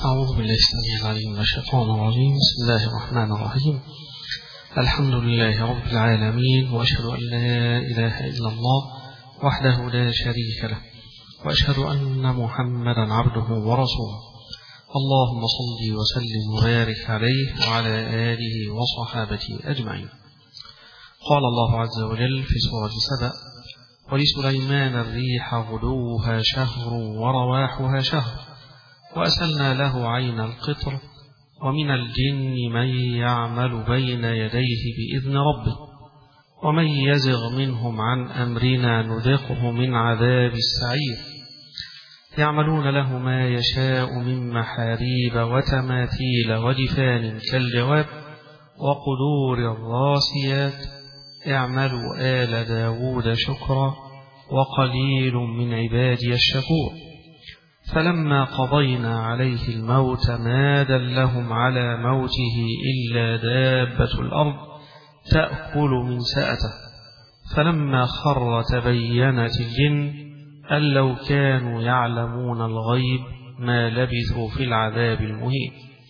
أعوذ بالله السميع العليم من الشيطان الرجيم. بسم الله الرحمن الرحيم. الحمد لله رب العالمين، وأشهد أن لا إله إلا الله وحده لا شريك له، وأشهد أن محمدا عبده ورسوله. اللهم صل وسلم وبارك عليه وعلى آله وصحابته أجمعين. قال الله عز وجل في سورة سبأ: ولسليمان الريح غدوها شهر ورواحها شهر وأسلنا له عين القطر ومن الجن من يعمل بين يديه بإذن ربه ومن يزغ منهم عن أمرنا نذقه من عذاب السعير. يعملون له ما يشاء من محاريب وتماثيل وجفان كالجواب وقدور الراسيات. اعملوا آل داود شكرا وقليل من عبادي الشكور. فلما قضينا عليه الموت ما دلهم على موته إلا دابة الأرض تأكل من سأته. فلما خر تبينت الجن أن لو كانوا يعلمون الغيب ما لبثوا في العذاب المهين.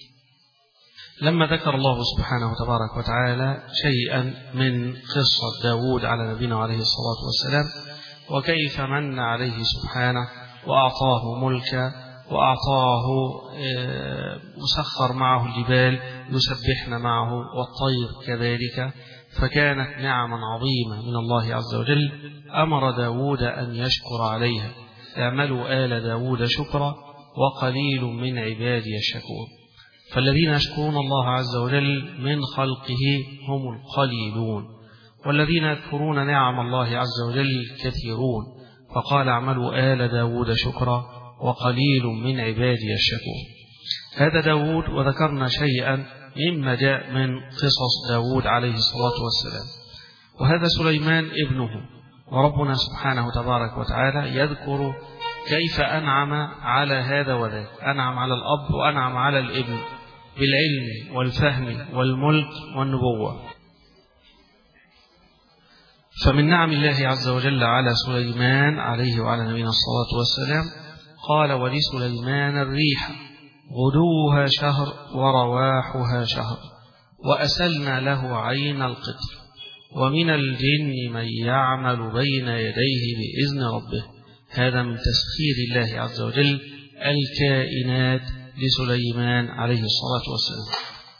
لما ذكر الله سبحانه تبارك وتعالى شيئا من قصة داود على نبينا عليه الصلاة والسلام، وكيف من عليه سبحانه وأعطاه ملكا وأعطاه مسخر معه الجبال يسبحن معه والطير كذلك، فكانت نعما عظيمة من الله عز وجل أمر داود أن يشكر عليها. اعملوا آل داود شكرا وقليل من عبادي الشكور. فالذين يشكرون الله عز وجل من خلقه هم القليلون، والذين يذكرون نعم الله عز وجل كثيرون. فقال: اعملوا آل داود شكرا وقليل من عبادي الشكور. هذا داود، وذكرنا شيئا مما جاء من قصص داود عليه الصلاة والسلام. وهذا سليمان ابنه، وربنا سبحانه تبارك وتعالى يذكر كيف أنعم على هذا وذاك، أنعم على الأب وأنعم على الابن بالعلم والفهم والملك والنبوة. فمن نعم الله عز وجل على سليمان عليه وعلى نبينا الصلاة والسلام قال: ولسليمان الريح غدوها شهر ورواحها شهر وأسلنا له عين القطر ومن الجن من يعمل بين يديه بإذن ربه. هذا من تسخير الله عز وجل الكائنات لسليمان عليه الصلاة والسلام.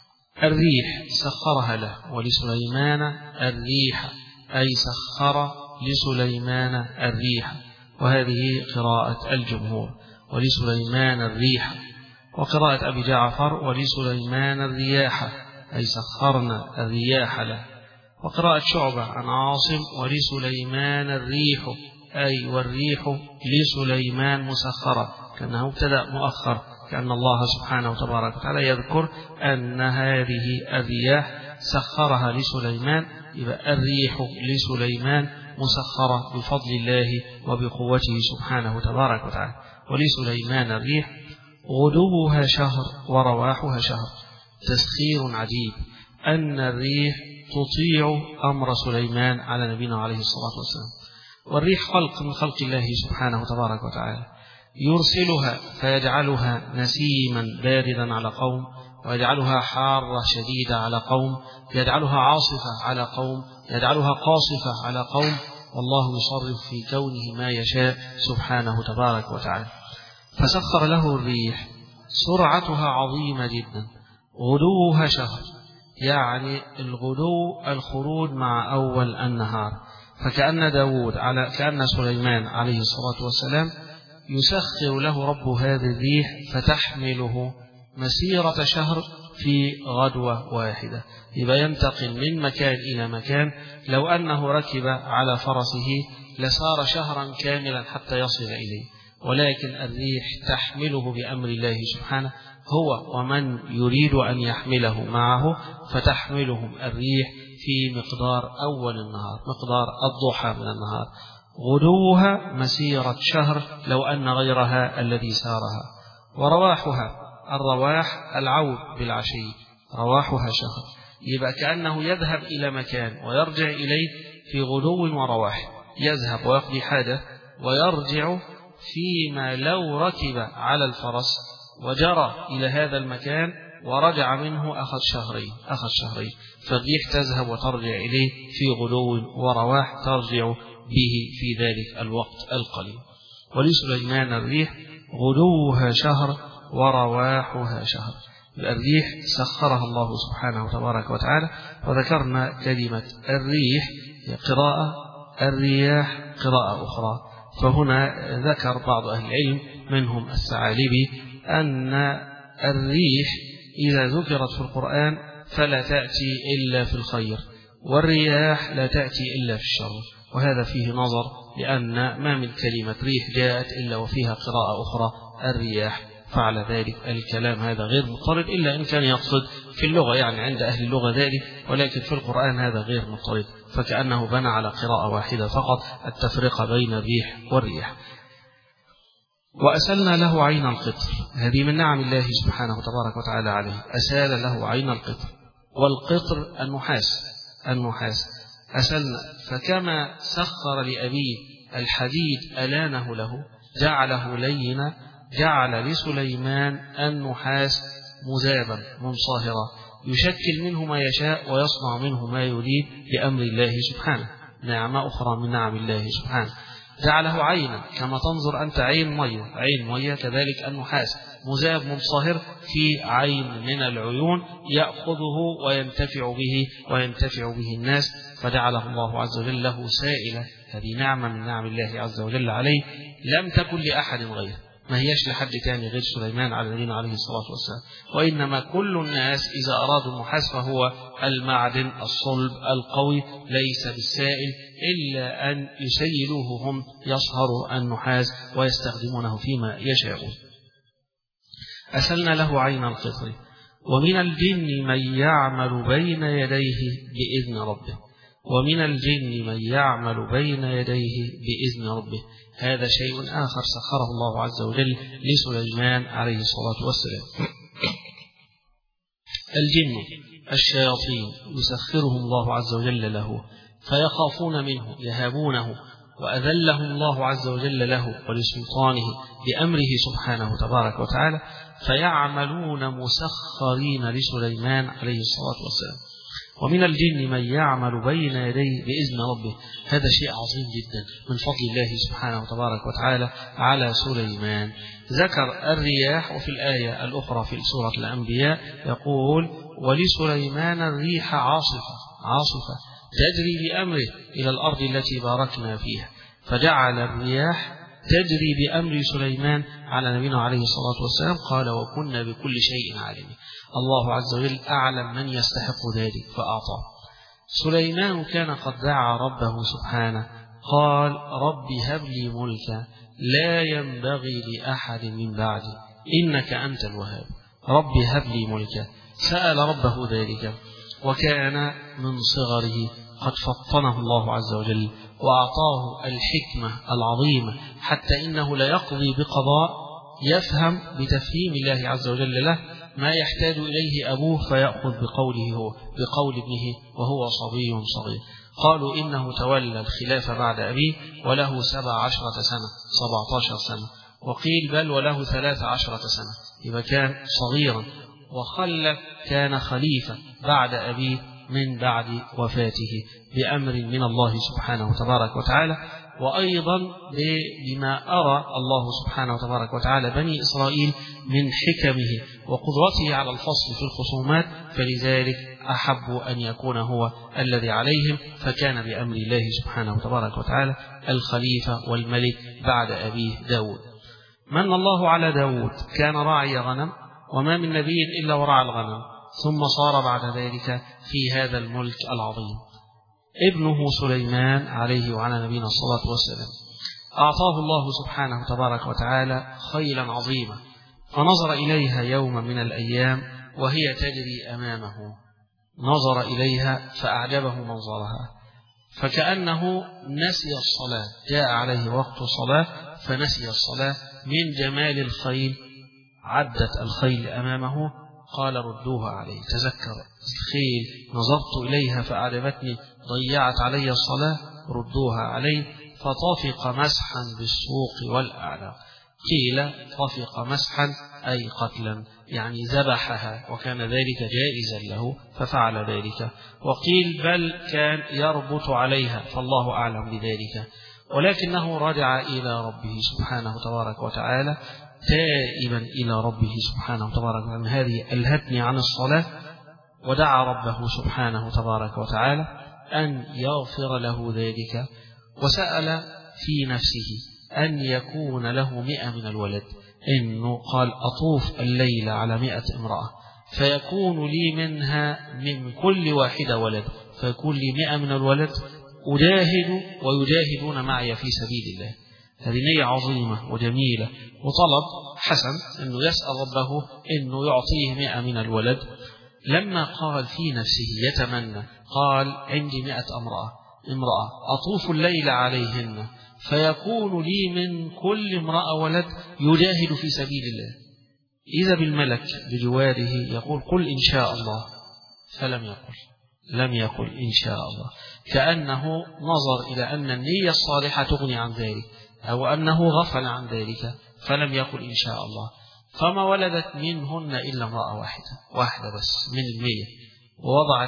الريح سخرها له، ولسليمان الريح أي سخر لسليمان الريح، وهذه قراءة الجمهور: ولسليمان الريح. وقراءة أبي جعفر: ولسليمان الرياح أي سخرنا الرياح له. وقراءة شعبة عن عاصم: ولسليمان الريح أي والريح لسليمان مسخرة، كأنه ابتدأ مؤخر، كأن الله سبحانه تبارك وتعالى يذكر أن هذه الرياح سخرها لسليمان، يبقى الريح لسليمان مسخرة بفضل الله وبقوته سبحانه تبارك وتعالى. ولسليمان الريح غدوها شهر ورواحها شهر. تسخير عجيب أن الريح تطيع أمر سليمان على نبينا عليه الصلاة والسلام. والريح خلق من خلق الله سبحانه تبارك وتعالى، يرسلها فيجعلها نسيما باردا على قوم، ويجعلها حارة شديدة على قوم، يجعلها عاصفة على قوم، يجعلها قاصفة على قوم، والله يصرف في كونه ما يشاء سبحانه تبارك وتعالى. فسخر له الريح، سرعتها عظيمة جدا، غدوها شهر، يعني الغدو الخروج مع أول النهار. فكأن كأن سليمان عليه الصلاة والسلام يسخر له رب هذه الريح فتحمله مسيرة شهر في غدوة واحدة، يبقى ينتقل من مكان إلى مكان. لو أنه ركب على فرسه لسار شهرا كاملا حتى يصل إليه، ولكن الريح تحمله بأمر الله سبحانه، هو ومن يريد أن يحمله معه، فتحملهم الريح في مقدار أول النهار، مقدار الضحى من النهار. غدوها مسيرة شهر لو أن غيرها الذي سارها. ورواحها، الرواح العود بالعشي، رواحها شهر، يبقى كأنه يذهب إلى مكان ويرجع إليه في غدو ورواح، يذهب ويقضي حاجة ويرجع، فيما لو ركب على الفرس وجرى إلى هذا المكان ورجع منه أخذ شهرين فالريح تذهب وترجع إليه في غدو ورواح ترجع به في ذلك الوقت القليل. ولسليمان الريح غدوها شهر ورواحها شهر. الريح سخرها الله سبحانه تبارك وتعالى. وذكرنا كلمة الريح قراءة، الرياح قراءة أخرى. فهنا ذكر بعض أهل العلم منهم الثعالبي أن الريح إذا ذكرت في القرآن فلا تأتي إلا في الخير، والرياح لا تأتي إلا في الشر، وهذا فيه نظر، لأن ما من كلمة ريح جاءت إلا وفيها قراءة أخرى الرياح، فعلى ذلك الكلام هذا غير مضطرد إلا إن كان يقصد في اللغة، يعني عند أهل اللغة ذلك، ولكن في القرآن هذا غير مضطرد، فكأنه بنى على قراءة واحدة فقط التفرقة بين الريح والرياح. وأسلنا له عين القطر، هذه من نعم الله سبحانه تبارك وتعالى عليه، أسال له عين القطر، والقطر النحاس أسلنا، فكما سخر لأبيه الحديد ألانه له جعله لينا، جعل لسليمان النحاس مذابا منصهرا يشكل منه ما يشاء ويصنع منه ما يريد بأمر الله سبحانه. نعمة أخرى من نعم الله سبحانه. جعله عينا كما تنظر أنت عين مية، كذلك النحاس مذاب منصهر في عين من العيون يأخذه وينتفع به الناس، فجعله الله عز وجل له سائلة. هذه نعمة من نعم الله عز وجل عليه لم تكن لأحد غيره، ما هيش لحد تاني غير سليمان على نبينا عليه الصلاة والسلام، وإنما كل الناس إذا أرادوا النحاس فهو المعدن الصلب القوي ليس بالسائل، إلا أن يسيلوه هم يصهروا النحاس ويستخدمونه فيما يشاءون. أسلنا له عين القطر. ومن الجن من يعمل بين يديه بإذن ربه، هذا شيء آخر سخره الله عز وجل لسليمان عليه الصلاة والسلام. الجن الشياطين يسخرهم الله عز وجل له، فيخافون منه يهابونه، وأذلهم الله عز وجل له ولسلطانه بأمره سبحانه تبارك وتعالى، فيعملون مسخرين لسليمان عليه الصلاة والسلام. ومن الجن من يعمل بين يديه بإذن ربه، هذا شيء عظيم جدا من فضل الله سبحانه تبارك وتعالى على سليمان. ذكر الرياح، وفي الآية الأخرى في سورة الأنبياء يقول: ولسليمان الريح عاصفة تجري بأمره إلى الأرض التي باركنا فيها، فجعل الرياح تجري بأمر سليمان على نبينا عليه الصلاة والسلام. قال: وكنا بكل شيء عالمين. الله عز وجل أعلم من يستحق ذلك فأعطاه. سليمان كان قد دعا ربه سبحانه، قال: رب هب لي ملكا لا ينبغي لأحد من بعدي إنك أنت الوهاب. رب هب لي ملكا، سأل ربه ذلك، وكان من صغره قد فطنه الله عز وجل وأعطاه الحكمة العظيمة، حتى إنه لا يقضي بقضاء يفهم بتفهيم الله عز وجل له ما يحتاج إليه أبوه فيأخذ بقول ابنه وهو صبي صغير. قالوا إنه تولى الخلافة بعد أبيه وله 17 سنة، وقيل بل وله 13 سنة، إذا كان صغيرا، وخلف كان خليفة بعد أبيه من بعد وفاته بأمر من الله سبحانه تبارك وتعالى. وأيضا بما أرى الله سبحانه تبارك وتعالى بني إسرائيل من حكمه وقدرته على الفصل في الخصومات، فلذلك أحب أن يكون هو الذي عليهم، فكان بأمر الله سبحانه تبارك وتعالى الخليفة والملك بعد أبيه داود. من الله على داود، كان راعي غنم، وما من نبي إلا ورعى الغنم، ثم صار بعد ذلك في هذا الملك العظيم. ابنه سليمان عليه وعلى نبينا الصلاة والسلام أعطاه الله سبحانه تبارك وتعالى خيلا عظيمة، فنظر إليها يوم من الأيام وهي تجري أمامه، نظر إليها فأعجبه منظرها، فكأنه نسي الصلاة، جاء عليه وقت الصلاة فنسي الصلاة من جمال الخيل. عدت الخيل أمامه، قال: ردوها عليه. تذكر الخيل، نظرت إليها فأعجبتني، ضيعت علي الصلاة، ردوها عليه. فطفق مسحا بالسوق والأعناق. قيل طفق مسحا أي قتلا، يعني ذبحها وكان ذلك جائزا له ففعل ذلك. وقيل بل كان يربط عليها فالله أعلم بذلك، ولكنه رجع إلى ربه سبحانه تبارك وتعالى تائبا إلى ربه سبحانه تبارك وتعالى. هذه ألهتني عن الصلاة، ودعا ربه سبحانه تبارك وتعالى أن يغفر له ذلك، وسأل في نفسه أن يكون له 100 من الولد، إنه قال أطوف الليل على 100 امرأة فيكون لي منها من كل واحدة ولد، فيكون لي 100 من الولد أجاهد ويجاهدون معي في سبيل الله. هذه نية عظيمة وجميلة، وطلب حسن أنه يسأل ربه أنه يعطيه 100 من الولد. لما قال في نفسه يتمنى، قال عندي 100 امرأة أطوف الليل عليهن فيكون لي من كل امرأة ولد يجاهد في سبيل الله. إذا بالملك بجواره يقول قل إن شاء الله، فلم يقل إن شاء الله، كأنه نظر إلى أن النية الصالحة تغني عن ذلك، أو أنه غفل عن ذلك فلم يقل إن شاء الله. فما ولدت منهن إلا امرأة واحدة بس من 100، ووضعت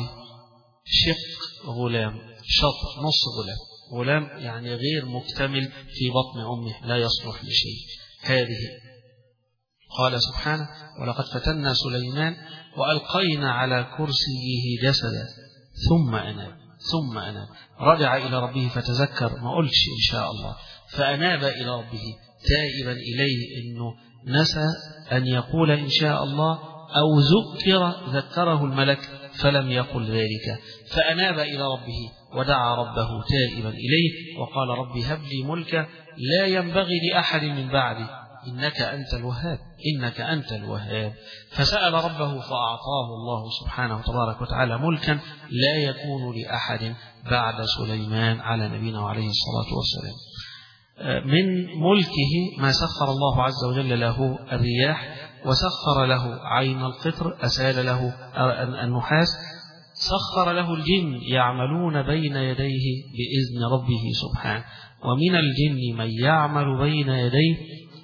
شق غلام، شطر نص غلام يعني غير مكتمل في بطن أمه لا يصلح لشيء. هذه قال سبحانه ولقد فتنا سليمان وألقينا على كرسيه جسدا ثم أناب رجع إلى ربه فتذكر، ما قلش إن شاء الله، فأناب إلى ربه تائبا إليه، إنه نسى أن يقول إن شاء الله أو ذكره الملك فلم يقل ذلك، فأناب إلى ربه ودعا ربه تائبا إليه وقال رب هب لي ملكا لا ينبغي لأحد من بعدي إنك أنت الوهاب. فسأل ربه فأعطاه الله سبحانه تبارك وتعالى ملكا لا يكون لأحد بعد سليمان على نبينا وعليه الصلاة والسلام. من ملكه ما سخر الله عز وجل له الرياح، وسخر له عين القطر أسال له النحاس، سخر له الجن يعملون بين يديه بإذن ربه سبحانه، ومن الجن من يعمل بين يديه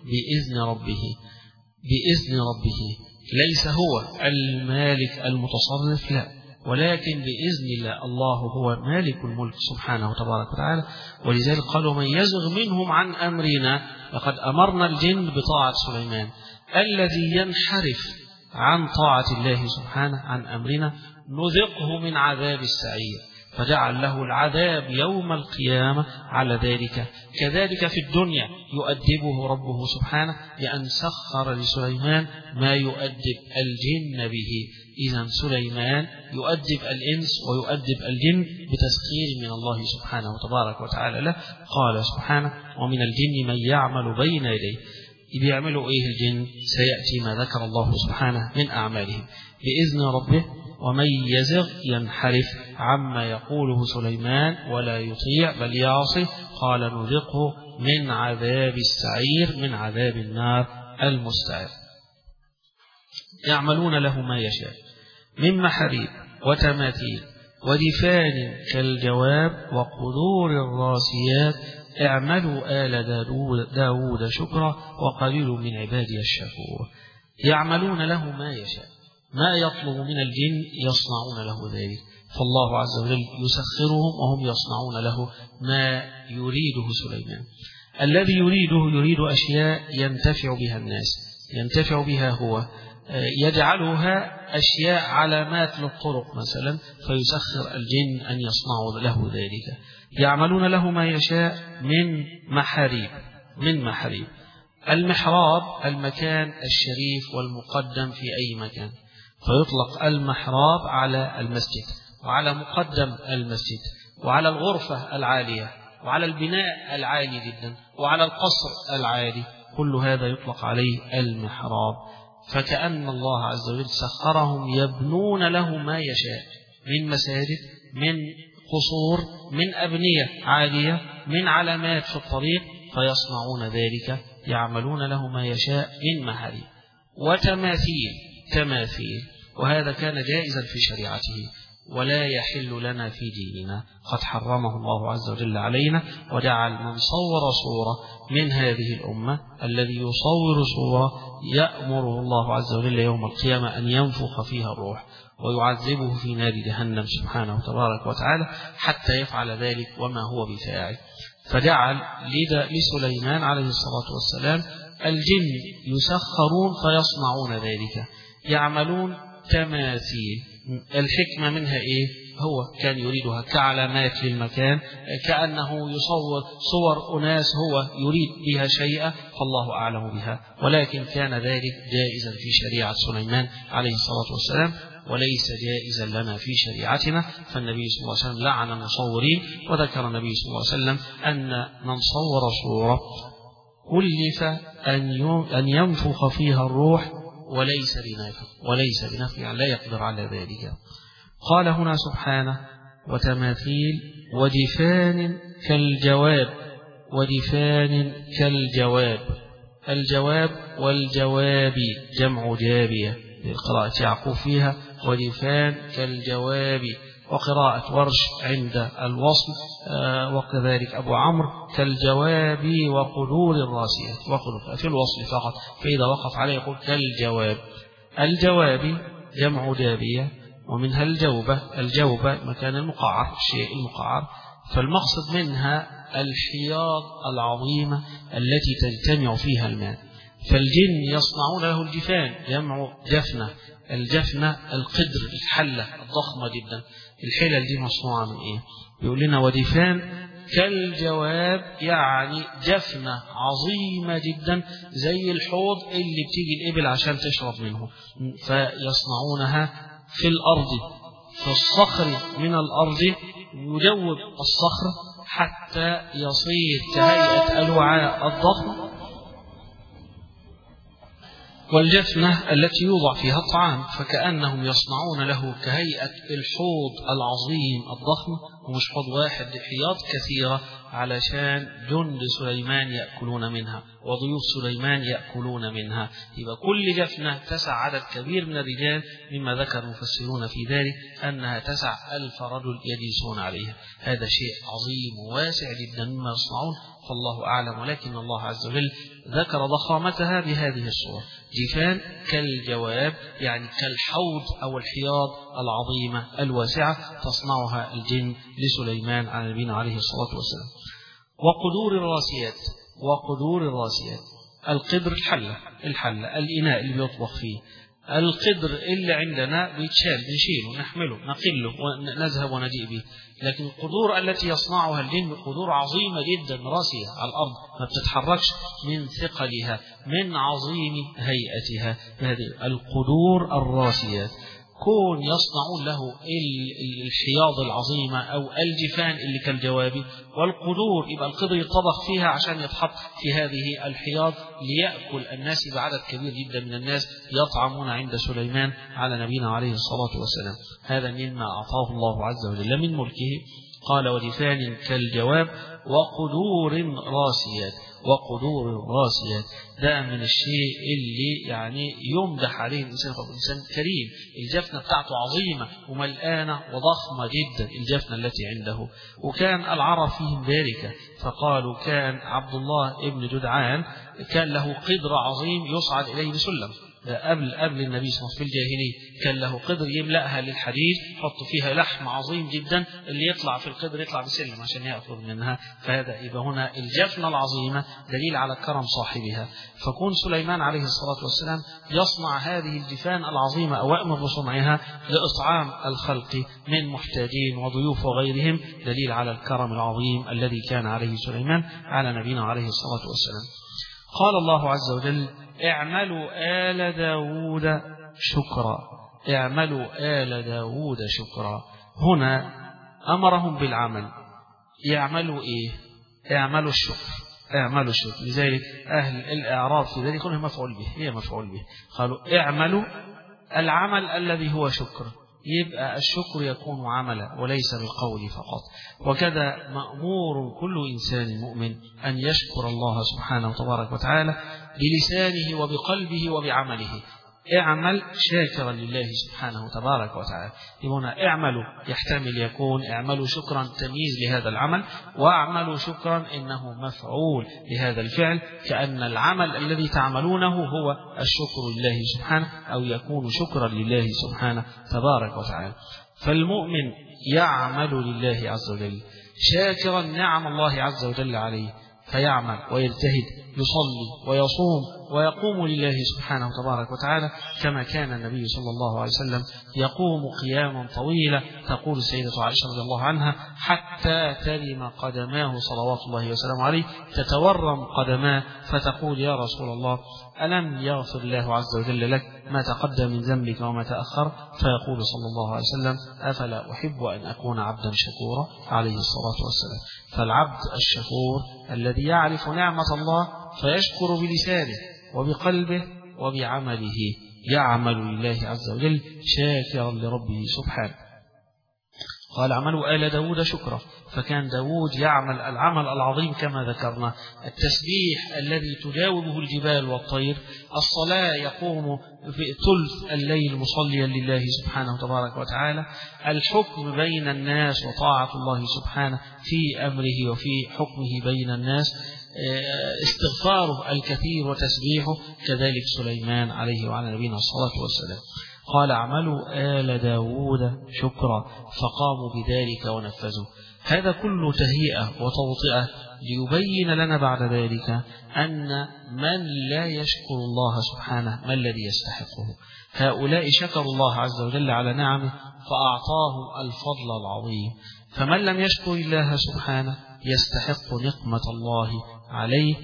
بإذن ربه ليس هو المالك المتصرف، لا، ولكن بإذن الله. الله هو مالك الملك سبحانه تبارك وتعالى. ولذلك قالوا من يزغ منهم عن أمرنا لقد أمرنا الجن بطاعة سليمان، الذي ينحرف عن طاعة الله سبحانه عن أمرنا نذقه من عذاب السعير، فجعل له العذاب يوم القيامة على ذلك. كذلك في الدنيا يؤدبه ربه سبحانه بأن سخر لسليمان ما يؤدب الجن به. إذن سليمان يؤدب الإنس ويؤدب الجن بتسخير من الله سبحانه وتبارك وتعالى له. قال سبحانه ومن الجن من يعمل بين يديه. بيعملوا إيه الجن؟ سيأتي ما ذكر الله سبحانه من أعمالهم بإذن ربه. ومن يزغ ينحرف عما يقوله سليمان ولا يطيع بل يعصي، قال نذقه من عذاب السعير، من عذاب النار المستعر. يعملون له ما يشاء من محاريب وتماثيل ودفان كالجواب وقدور الراسيات اعملوا آل داود شكرا وقليل من عبادي الشكور. يعملون له ما يشاء، ما يطلب من الجن يصنعون له ذلك، فالله عز وجل يسخرهم وهم يصنعون له ما يريده سليمان. الذي يريد أشياء ينتفع بها الناس، ينتفع بها هو، يجعلها أشياء علامات للطرق مثلا، فيسخر الجن أن يصنعوا له ذلك. يعملون له ما يشاء من محاريب. المحراب المكان الشريف والمقدم في أي مكان، فيطلق المحراب على المسجد وعلى مقدم المسجد وعلى الغرفة العالية وعلى البناء العالي جدا وعلى القصر العالي، كل هذا يطلق عليه المحراب. فكأن الله عز وجل سخرهم يبنون له ما يشاء من مساجد، من قصور، من أبنية عالية، من علامات في الطريق، فيصنعون ذلك. يعملون له ما يشاء من محاريب وتماثيل، وهذا كان جائزا في شريعته. ولا يحل لنا في ديننا، قد حرمه الله عز وجل علينا، وجعل من صور صورة من هذه الأمة الذي يصور صورة يأمره الله عز وجل يوم القيامة أن ينفخ فيها الروح ويعذبه في نار جهنم سبحانه تبارك وتعالى حتى يفعل ذلك وما هو بفاعل. فجعل لسليمان عليه الصلاة والسلام الجن يسخرون فيصنعون ذلك، يعملون تماثيل. الحكمة منها إيه؟ هو كان يريدها كعلامات للمكان، كأنه يصور صور أناس هو يريد بها شيئا فالله أعلم بها، ولكن كان ذلك جائزا في شريعة سليمان عليه الصلاة والسلام وليس جائزا لنا في شريعتنا. فالنبي صلى الله عليه وسلم لعن المصورين، وذكر النبي صلى الله عليه وسلم أن من صور صورة كلف أن ينفخ فيها الروح وليس بنفع لا يقدر على ذلك. قال هنا سبحانه: وتماثيل وجفان كالجواب. الجواب والجواب جمع جابية، قراءة يعقوب فيها وجفان كالجواب، وقراءة ورش عند الوصل وكذلك أبو عمرو كالجواب وقدور الراسيات، وقدور في الوصل فقط، فإذا وقف عليه يقول كالجواب. الجواب جمع جابية، ومنها الجوبة مكان المقعر، الشيء المقعر، فالمقصد منها الحياض العظيمة التي تجتمع فيها الماء. فالجن يصنعون له الجفان، جمع جفنة. الجفنة القدر، الحلة الضخمة جدا. الحلل دي مصنوعة من إيه؟ يقول لنا وجفان كالجواب، يعني جفنة عظيمة جدا زي الحوض اللي بتيجي الإبل عشان تشرب منه، فيصنعونها في الأرض، في الصخر من الأرض، يجوب الصخر حتى يصير كهيئة الوعاء الضخم. والجفنة التي يوضع فيها الطعام، فكأنهم يصنعون له كهيئة الحوض العظيم الضخم، ومش حوض واحد، حياض كثيرة علشان جند سليمان يأكلون منها وضيوف سليمان يأكلون منها. يبقى كل جفنة تسع عدد كبير من الرجال، مما ذكر المفسرون في ذلك أنها تسع 1000 رجل يجلسون عليها. هذا شيء عظيم وواسع جدا مما يصنعون، فالله أعلم، ولكن الله عز وجل ذكر ضخامتها بهذه الصورة: جفان كالجواب، يعني كالحوض أو الحياض العظيمة الواسعة تصنعها الجن لسليمان على نبينا عليه الصلاة والسلام. وقدور الراسيات، القدر الحلة الإناء اللي بيطبخ فيه. القدر اللي عندنا بيتشال، بنشيله، نحمله، نقله ونذهب ونجيء به، لكن القدور التي يصنعها الجن قدور عظيمة جدا راسية على الأرض ما بتتحركش من ثقلها، من عظيم هيئتها. هذه القدور الراسيات، كون يصنعون له الحياض العظيمة أو الجفان اللي كالجواب. والقدور يبقى القدر يطبخ فيها عشان يتحط في هذه الحياض ليأكل الناس بعدد كبير جدا من الناس يطعمون عند سليمان على نبينا عليه الصلاة والسلام. هذا مما أعطاه الله عز وجل من ملكه. قال وجفان كالجواب وقدور راسيات. ده من الشيء اللي يعني يمدح عليه الإنسان، فالإنسان كريم. الجفنة بتاعته عظيمة وملآنة وضخمة جدا الجفنة التي عنده، وكان العرب فيهم ذلك. فقالوا كان عبد الله ابن جدعان كان له قدر عظيم يصعد إليه بسلم. ده قبل النبي صلى الله عليه وسلم في الجاهلية كان له قدر يملأها للحديد، يحط فيها لحم عظيم جدا، اللي يطلع في القدر يطلع بسلم عشان يأخذ منها. فهذا يبقى هنا الجفنة العظيمة دليل على كرم صاحبها. فكون سليمان عليه الصلاة والسلام يصنع هذه الجفان العظيمة أو يأمر بصنعها لإطعام الخلق من محتاجين وضيوف وغيرهم، دليل على الكرم العظيم الذي كان عليه سليمان على نبينا عليه الصلاة والسلام. قال الله عز وجل اعملوا آل داود شكرا. هنا أمرهم بالعمل. يعملوا إيه؟ اعملوا الشكر. لذلك أهل الإعراب في ذلك كلهم مفعول به. قالوا اعملوا العمل الذي هو شكر، يبقى الشكر يكون عملا وليس بالقول فقط. وكذا مأمور كل إنسان مؤمن أن يشكر الله سبحانه وتبارك وتعالى بلسانه وبقلبه وبعمله. اعمل شاكرا لله سبحانه تبارك وتعالى. هنا اعملوا يحتمل يكون اعملوا شكرا تمييز لهذا العمل، واعملوا شكرا إنه مفعول لهذا الفعل، كأن العمل الذي تعملونه هو الشكر لله سبحانه، أو يكون شكرا لله سبحانه تبارك وتعالى. فالمؤمن يعمل لله عز وجل شاكرا نعم الله عز وجل عليه، فيعمل ويجتهد، يصلي ويصوم ويقوم لله سبحانه تبارك وتعالى، كما كان النبي صلى الله عليه وسلم يقوم قياما طويلا. تقول السيدة عائشة رضي الله عنها: حتى ترم قدماه صلوات الله وسلامه عليه، تتورم قدماه، فتقول: يا رسول الله، ألم يغفر الله عز وجل لك ما تقدم من ذنبك وما تأخر؟ فيقول صلى الله عليه وسلم: أفلا أحب أن أكون عبدا شكورا عليه الصلاة والسلام. فالعبد الشكور الذي يعرف نعمة الله فيشكر بلسانه وبقلبه وبعمله، يعمل لله عز وجل شاكرا لربه سبحانه. قال: اعملوا آل داود شكرا. فكان داود يعمل العمل العظيم كما ذكرنا: التسبيح الذي تجاوبه الجبال والطير، الصلاة يقوم في ثلث الليل مصليا لله سبحانه تبارك وتعالى، الحكم بين الناس وطاعة الله سبحانه في أمره وفي حكمه بين الناس، استغفاره الكثير وتسبيحه، كذلك سليمان عليه وعلى نبينا الصلاة والسلام. قال: اعملوا آل داود شكرا، فقاموا بذلك ونفذوا. هذا كله تهيئة وتوطئة ليبين لنا بعد ذلك أن من لا يشكر الله سبحانه ما الذي يستحقه. هؤلاء شكروا الله عز وجل على نعمه فأعطاهم الفضل العظيم، فمن لم يشكر الله سبحانه يستحق نقمة الله عليه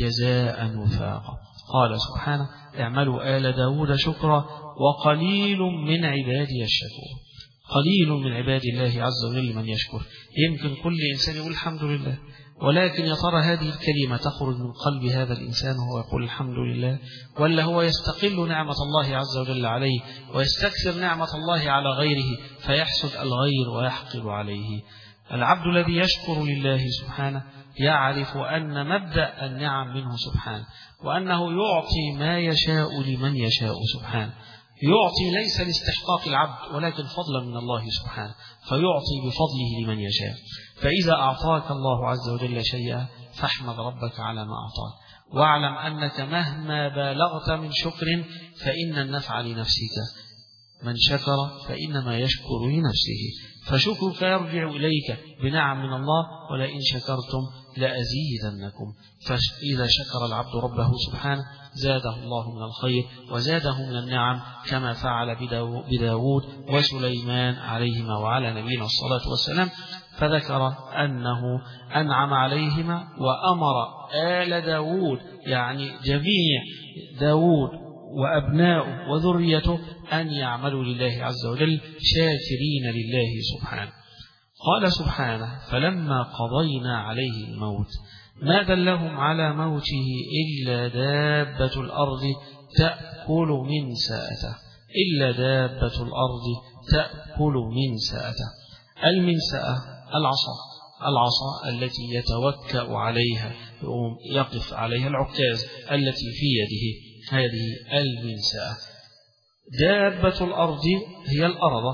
جزاء وفاقا. قال سبحانه: اعملوا آل داود شكرا وقليل من عبادي الشكور. قليل من عباد الله عز وجل من يشكر. يمكن كل إنسان يقول الحمد لله، ولكن يا ترى هذه الكلمة تخرج من قلب هذا الإنسان وهو يقول الحمد لله، ولا هو يستقل نعمة الله عز وجل عليه ويستكثر نعمة الله على غيره فيحسد الغير ويحقد عليه؟ العبد الذي يشكر لله سبحانه يعرف أن مبدأ النعم منه سبحانه، وأنه يعطي ما يشاء لمن يشاء سبحانه. يعطي ليس لاستحقاق العبد ولكن فضلا من الله سبحانه، فيعطي بفضله لمن يشاء. فإذا أعطاك الله عز وجل شيئا فاحمد ربك على ما أعطاك، واعلم أنك مهما بالغت من شكر فإن النفع لنفسك، من شكر فإنما يشكر لنفسه. فشكرك يرجع إليك بنعم من الله: ولئن شكرتم لأزيدنكم. فإذا شكر العبد ربه سبحانه زاده الله من الخير وزاده من النعم، كما فعل بداود وسليمان عليهما وعلى نبينا الصلاة والسلام. فذكر أنه أنعم عليهما وأمر آل داود، يعني جميع داود وأبناؤه وذريته، أن يعملوا لله عز وجل شاكرين لله سبحانه. قال سبحانه: فلما قضينا عليه الموت ما دلهم على موته إلا دابة الأرض تأكل من سأته. إلا دابة الأرض تأكل من سأته. المنسأة العصا التي يتوكأ عليها، يقف عليها العكاز التي في يده، هذه المنسأة. دابة الأرض هي الأرض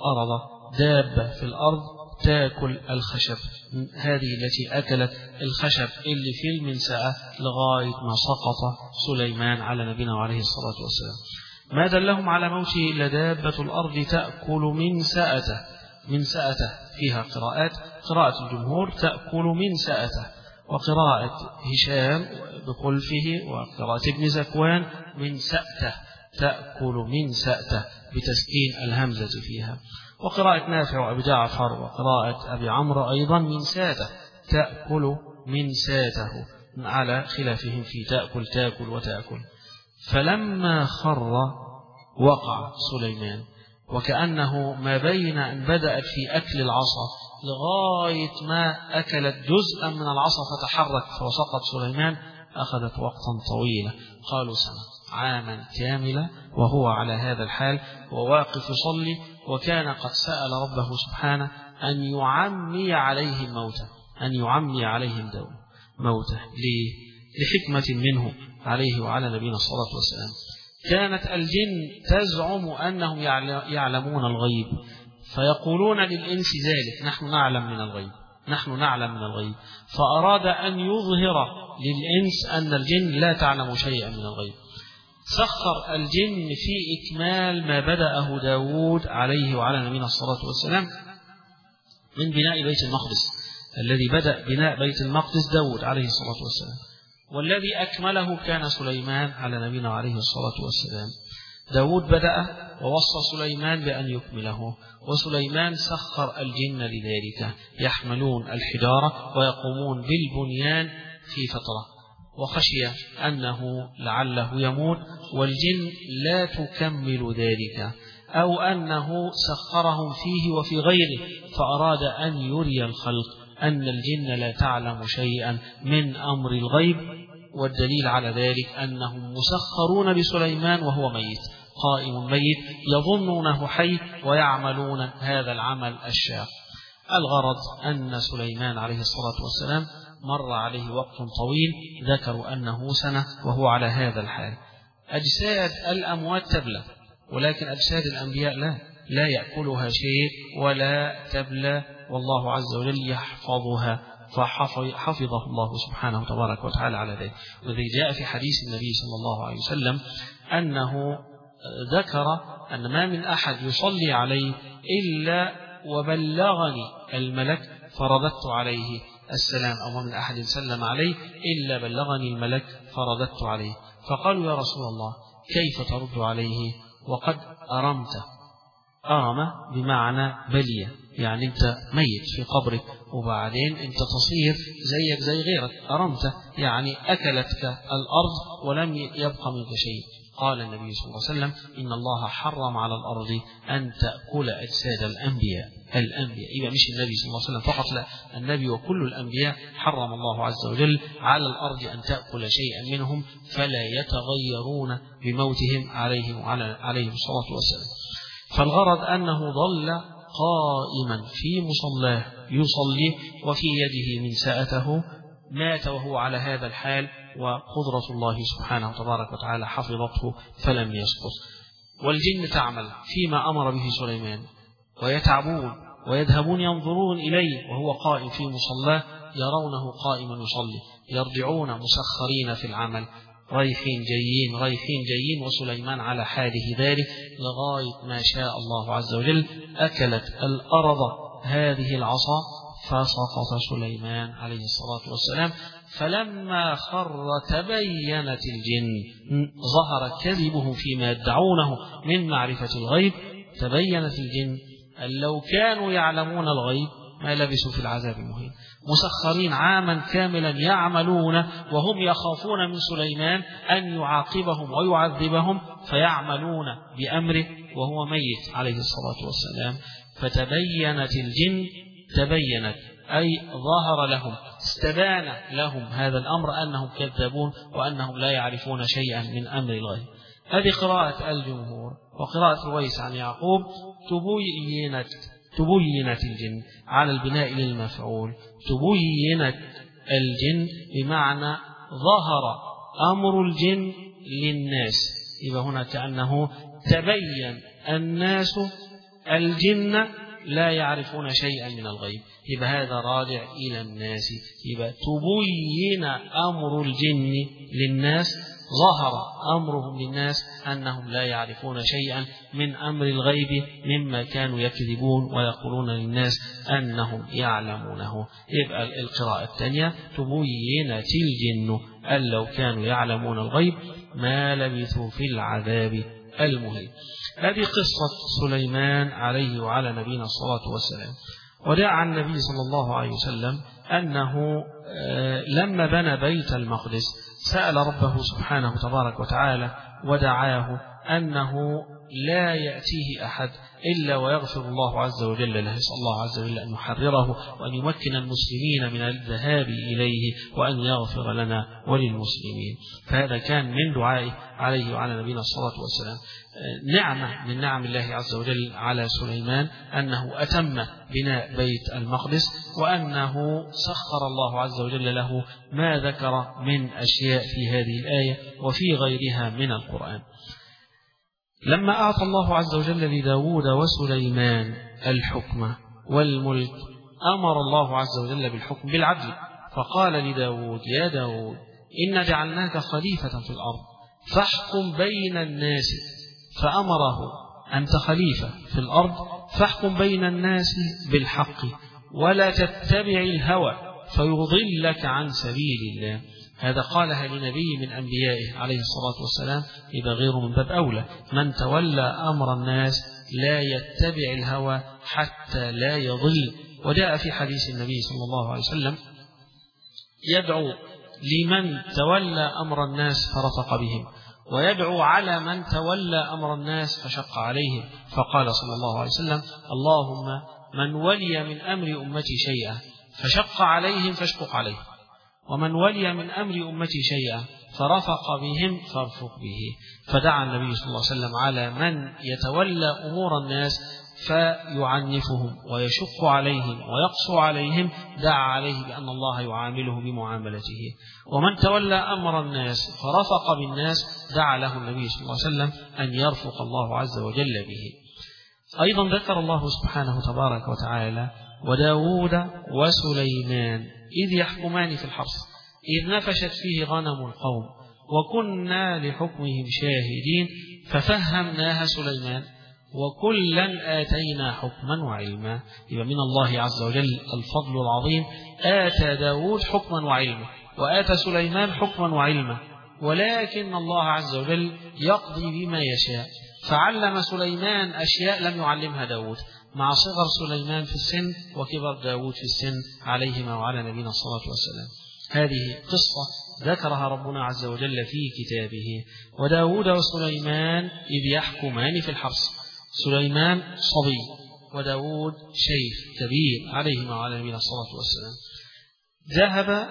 دابة في الأرض تأكل الخشب، هذه التي أكلت الخشب اللي في المنسأة لغاية ما سقط سليمان على نبينا عليه الصلاة والسلام. ما دلهم على موته إلا دابة الأرض تأكل من سأته. من سأته فيها قراءات: قراءة الجمهور تأكل من سأته، وقراءة هشام بخلفه، وقراءة ابن زكوان من سأته، تأكل من سأته بتسكين الهمزة فيها، وقراءة نافع وأبي جعفر وقراءة أبي عمرو أيضا من ساته، تأكل من ساته، على خلافهم في تأكل وتأكل. فلما خر وقع سليمان، وكأنه ما بين أن بدأت في أكل العصا لغاية ما أكلت جزءا من العصا فتحرك فسقط سليمان أخذت وقتا طويلا، قالوا سنة، عاما كاملا وهو على هذا الحال وواقف يصلي، وكان قد سأل ربه سبحانه أن يعمي عليهم موته، أن يعمي عليهم موته. لحكمة منه عليه وعلى نبينا الصلاة والسلام. كانت الجن تزعم أنهم يعلمون الغيب، فيقولون للإنس ذلك: نحن نعلم من الغيب، نحن نعلم من الغيب. فأراد أن يظهر للإنس أن الجن لا تعلم شيئا من الغيب. سخر الجن في إكمال ما بدأه داود عليه وعلى نبينا الصلاة والسلام من بناء بيت المقدس، الذي بدأ بناء بيت المقدس داود عليه الصلاة والسلام، والذي أكمله كان سليمان على نبينا عليه الصلاة والسلام. داود بدأ ووصى سليمان بأن يكمله، وسليمان سخر الجن لذلك، يحملون الحجارة ويقومون بالبنيان في فترة، وخشي أنه لعله يموت والجن لا تكمل ذلك، أو أنه سخرهم فيه وفي غيره، فأراد أن يري الخلق أن الجن لا تعلم شيئا من أمر الغيب. والدليل على ذلك أنهم مسخرون لسليمان وهو ميت، قائم ميت، يظنونه حي ويعملون هذا العمل الشاق. الغرض أن سليمان عليه الصلاة والسلام مر عليه وقت طويل، ذكروا أنه سنة وهو على هذا الحال. أجساد الأموات تبلى، ولكن أجساد الأنبياء لا يأكلها شيء ولا تبلى، والله عز وجل يحفظها، فحفظه الله سبحانه تبارك وتعالى على ذلك. وذي جاء في حديث النبي صلى الله عليه وسلم أنه ذكر أن ما من أحد يصلي عليه إلا وبلغني الملك فرددت عليه السلام، أو من أحد سلم عليه إلا بلغني الملك فرددت عليه. فقالوا: يا رسول الله، كيف ترد عليه وقد أرمت؟ أرم بمعنى بلية، يعني أنت ميت في قبرك وبعدين أنت تصير زيك زي غيرك. أرمت يعني أكلتك الأرض ولم يبقى منك شيء. قال النبي صلى الله عليه وسلم: إن الله حرم على الأرض أن تأكل أجساد الأنبياء. إذا مش النبي صلى الله عليه وسلم فقط، لا، النبي وكل الأنبياء حرم الله عز وجل على الأرض أن تأكل شيئا منهم، فلا يتغيرون بموتهم عليهم الصلاة والسلام. فالغرض أنه ظل قائما في مصلاه يصلي وفي يده منسأته، مات وهو على هذا الحال، وقدرة الله سبحانه تبارك وتعالى حفظته فلم يسقط. والجن تعمل فيما أمر به سليمان، ويتعبون ويذهبون ينظرون إليه وهو قائم في مصلاه، يرونه قائما يصلي، يرجعون مسخرين في العمل، رايحين جايين، وسليمان على حاله ذلك لغاية ما شاء الله عز وجل أكلت الأرض هذه العصا فسقط سليمان عليه الصلاة والسلام. فلما خر تبينت الجن، ظهر كذبهم فيما يدعونه من معرفة الغيب. تبينت الجن أن لو كانوا يعلمون الغيب ما لبثوا في العذاب المهين، مسخرين عاما كاملا يعملون وهم يخافون من سليمان أن يعاقبهم ويعذبهم، فيعملون بأمره وهو ميت عليه الصلاة والسلام. فتبينت الجن، تبينت أي ظهر لهم، استبان لهم هذا الأمر أنهم كذبون وأنهم لا يعرفون شيئا من أمر الغيب. هذه قراءة الجمهور. وقراءة رويس عن يعقوب: تبينت الجن على البناء للمفعول، تبينت الجن بمعنى ظهر أمر الجن للناس. يبقى هنا كأنه تبين الناس الجن لا يعرفون شيئا من الغيب، يبقى هذا راجع إلى الناس. يبقى تبين أمر الجن للناس، ظهر أمرهم للناس أنهم لا يعرفون شيئا من أمر الغيب مما كانوا يكذبون ويقولون للناس أنهم يعلمونه. يبقى القراءة الثانية: تبينت الجن أن لو كانوا يعلمون الغيب ما لبثوا في العذاب المهين. هذه قصة سليمان عليه وعلى نبينا الصلاة والسلام. ودعا النبي صلى الله عليه وسلم أنه لما بنى بيت المقدس سأل ربه سبحانه تبارك وتعالى ودعاه أنه لا يأتيه أحد إلا ويغفر الله عز وجل له. يسأل الله عز وجل أن يحرره وأن يمكن المسلمين من الذهاب إليه وأن يغفر لنا وللمسلمين. فهذا كان من دعائه عليه وعلى نبينا الصلاة والسلام. نعمة من نعم الله عز وجل على سليمان أنه أتم بناء بيت المقدس، وأنه سخر الله عز وجل له ما ذكر من أشياء في هذه الآية وفي غيرها من القرآن. لما أعطى الله عز وجل لداود وسليمان الحكم والملك أمر الله عز وجل بالحكم بالعدل، فقال لداود: يا داود إن جعلناك خليفة في الأرض فاحكم بين الناس. فأمره: أنت خليفة في الأرض فاحكم بين الناس بالحق ولا تتبع الهوى فيضلك عن سبيل الله. هذا قالها لنبي من أنبيائه عليه الصلاة والسلام، إذا غير من باب أولى. من تولى أمر الناس لا يتبع الهوى حتى لا يضل. وجاء في حديث النبي صلى الله عليه وسلم: يدعو لمن تولى أمر الناس فرفق بهم، ويدعو على من تولى أمر الناس فشق عليهم. فقال صلى الله عليه وسلم: اللهم من ولي من أمر أمتي شيئا فشق عليهم فاشقق عليه، ومن ولي من أمر أمتي شيئا فرفق بهم فارفق به. فدعا النبي صلى الله عليه وسلم على من يتولى أمور الناس فيعنفهم ويشق عليهم ويقسو عليهم، دعا عليه بأن الله يعامله بمعاملته. ومن تولى أمر الناس فرفق بالناس دعا له النبي صلى الله عليه وسلم أن يرفق الله عز وجل به. أيضا ذكر الله سبحانه تبارك وتعالى: وداود وسليمان إذ يحكمان في الحرث إذ نفشت فيه غنم القوم وكنا لحكمهم شاهدين ففهمناها سليمان وكلا آتينا حكما وعلما. يبقى من الله عز وجل الفضل العظيم، آتى داود حكما وعلما وآتى سليمان حكما وعلما، ولكن الله عز وجل يقضي بما يشاء. فعلم سليمان أشياء لم يعلمها داود، مع صغر سليمان في السن وكبر داود في السن عليهما وعلى نبينا الصلاة والسلام. هذه قصة ذكرها ربنا عز وجل في كتابه. وداود وسليمان إذ يحكمان في الحرث، سليمان صبي وداود شيخ كبير عليهما وعلى نبينا الصلاة والسلام. ذهب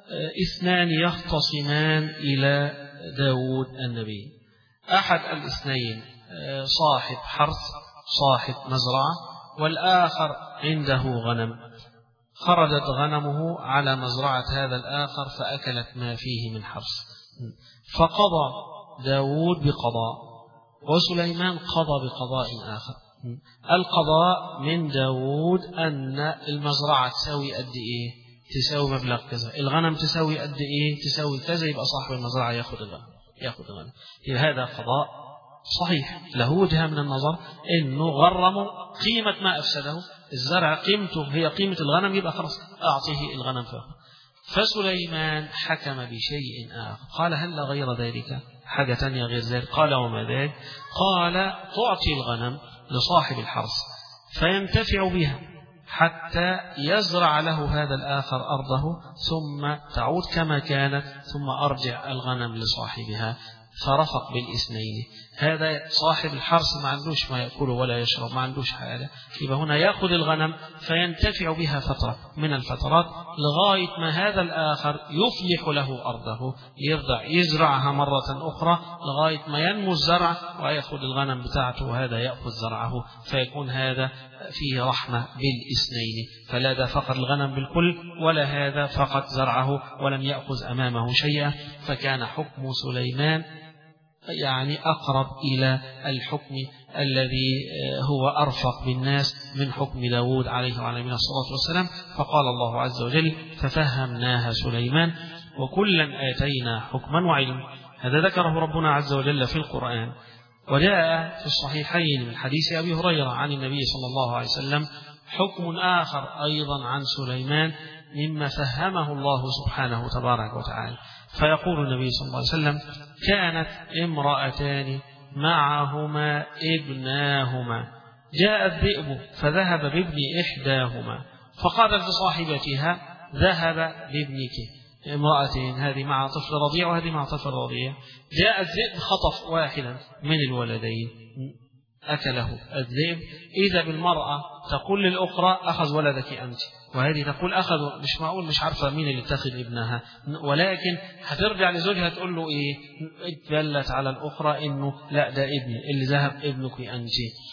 اثنان يختصمان إلى داود النبي. أحد الاثنين صاحب حرث صاحب مزرعة، والآخر عنده غنم. خرجت غنمه على مزرعة هذا الآخر فأكلت ما فيه من حرث، فقضى داود بقضاء وسليمان قضى بقضاء آخر. القضاء من داود أن المزرعة تساوي قد إيه؟ تساوي مبلغ كذا. الغنم تساوي قد إيه؟ تساوي كذا. يبقى صاحب المزرعة يأخذ الغنم. هذا قضاء صحيح، له وجهة من النظر إنه غرموا قيمة ما أفسده. الزرع قيمته هي قيمة الغنم، يبقى خلاص أعطيه الغنم فقط. فسليمان حكم بشيء آخر، قال: هل غير ذلك؟ حاجة تانية غير ذلك؟ قال: وما ذلك؟ قال: تعطي الغنم لصاحب الحرث فينتفع بها حتى يزرع له هذا الآخر أرضه ثم تعود كما كانت، ثم أرجع الغنم لصاحبها. فرفق بالاثنين. هذا صاحب الحرث ما عندوش ما يأكله ولا يشرب، ما عندوش حاجة، يبقى هنا يأخذ الغنم فينتفع بها فترة من الفترات لغاية ما هذا الآخر يفلح له أرضه، يرجع يزرعها مرة أخرى لغاية ما ينمو الزرع ويأخذ الغنم بتاعته وهذا يأخذ زرعه، فيكون هذا فيه رحمة بالاثنين. فلا ذا فقط الغنم بالكل ولا هذا فقط زرعه ولم يأخذ أمامه شيئا. فكان حكم سليمان يعني أقرب إلى الحكم الذي هو أرفق بالناس من حكم داود عليه وعلى نبينا الصلاة والسلام. فقال الله عز وجل: ففهمناها سليمان وكلا آتينا حكما وعلما. هذا ذكره ربنا عز وجل في القرآن. وجاء في الصحيحين من حديث أبي هريرة عن النبي صلى الله عليه وسلم حكم آخر أيضا عن سليمان مما فهمه الله سبحانه تبارك وتعالى. فيقول النبي صلى الله عليه وسلم: كانت امرأتان معهما ابناهما، جاء الذئب فذهب بابن إحداهما فقالت لصاحبتها: ذهب بابنك. امرأتين، هذه مع طفل رضيع وهذه مع طفل رضيع. جاء الذئب خطف واحدا من الولدين أكله الذئب. إذا بالمرأة تقول للأخرى: أخذ ولدك أنت، وهذه تقول أخذ. مش معقول مش عارفة مين اللي اتخذ ابنها، ولكن هترجع لزوجها تقول له إيه؟ اتدلت على الأخرى إنه لا ده ابني اللي ذهب ابنك أنت.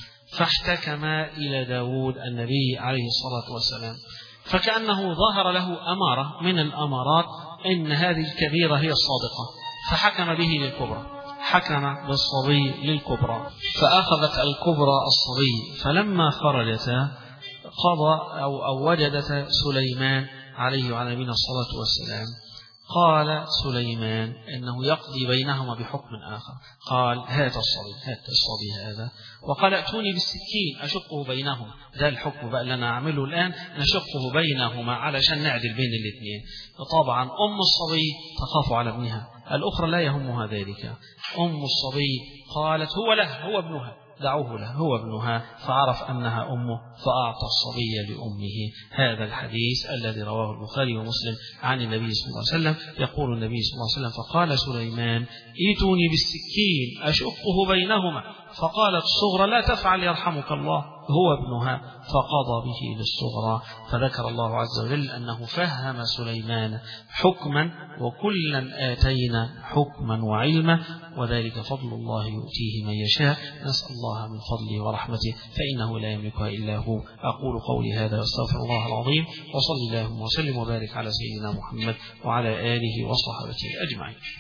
فاحتكما إلى داود النبي عليه الصلاة والسلام، فكأنه ظهر له أمارة من الأمارات إن هذه الكبيرة هي الصادقة، فحكم به للكبرى. حكم بالصبي للكبرى، فأخذت الكبرى الصبي، فلما خرجتا قضى أو وجدت سليمان عليه وعلى نبينا الصلاة والسلام، قال سليمان إنه يقضي بينهما بحكم آخر. قال هات الصبي هذا، وقال ائتوني بالسكين أشقه بينهم. ده الحكم بقى اللي أنا أعمله الآن، نشقه بينهما علشان نعدل بين الاثنين. طبعا أم الصبي تخاف على ابنها، الأخرى لا يهمها ذلك. أم الصبي قالت هو ابنها، دعوه له، هو ابنها، فعرف أنها أمه فأعطى الصبي لأمه. هذا الحديث الذي رواه البخاري ومسلم عن النبي صلى الله عليه وسلم. يقول النبي صلى الله عليه وسلم فقال سليمان ائتوني بالسكين أشقه بينهما، فقالت الصغرى لا تفعل يرحمك الله، هو ابنها، فقضى به للصغرى. فذكر الله عز وجل أنه فهم سليمان حكما، وكلا آتينا حكما وعلما، وذلك فضل الله يؤتيه من يشاء. نسأل الله من فضله ورحمته فإنه لا يملكها إلا هو. أقول قولي هذا واستغفر الله العظيم، وصلى اللهم وسلم وبارك على سيدنا محمد وعلى آله وصحبه أجمعين.